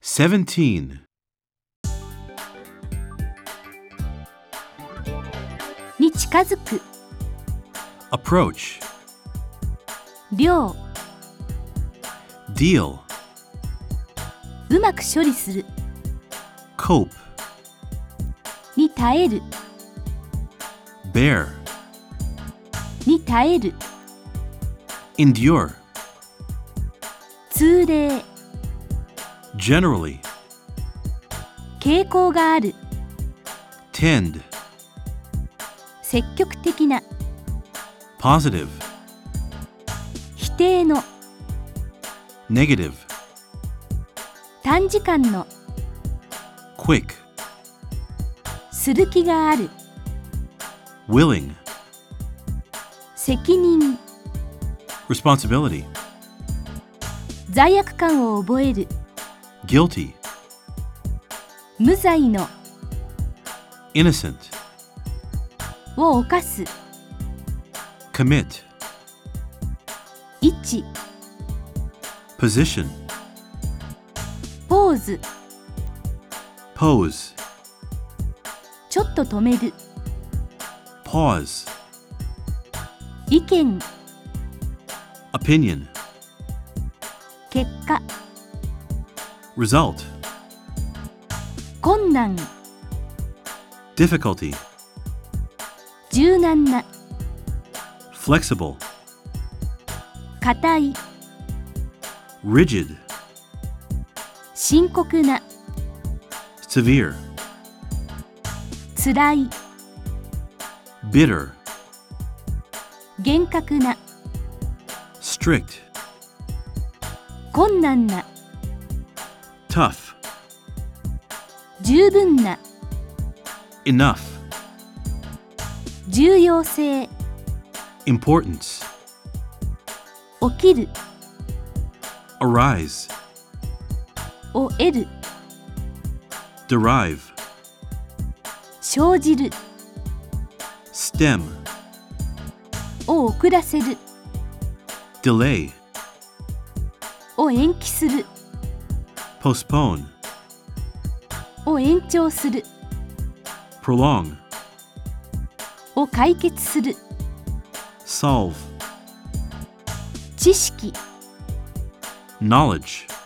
17. に近づく、 Approach. 量、 Deal. うまく処理する、 Cope. に耐える、 Bear. に耐える、 Endure. 通例、 Generally. 傾向がある、 Tend. 積極的な、 Positive. 否定の、 Negative. 短時間の、 Quick. する気がある、 Willing. 責任、 Responsibility. 罪悪感を覚える、 Guilty. 無罪の、 Innocent. を犯す、 Commit. 位置、 Position. ポーズ、 Pose. ちょっと止める、 Pause. 意見、 Opinion. 結果、 Result. 困難、 Difficulty. 柔軟な、 Flexible. 固い、 Rigid. 深刻な、 Severe. つらい、 Bitter. 厳格な、 Strict. 困難な、 Tough. 十分な、 Enough. 重要性、 Importance. 起きる、 Arise. を得る、 Derive. 生じる、 Stem. を遅らせる、 Delay. を延期する、 Postpone. を延長する、 Prolong. を解決する、 Solve. 知識、 Knowledge.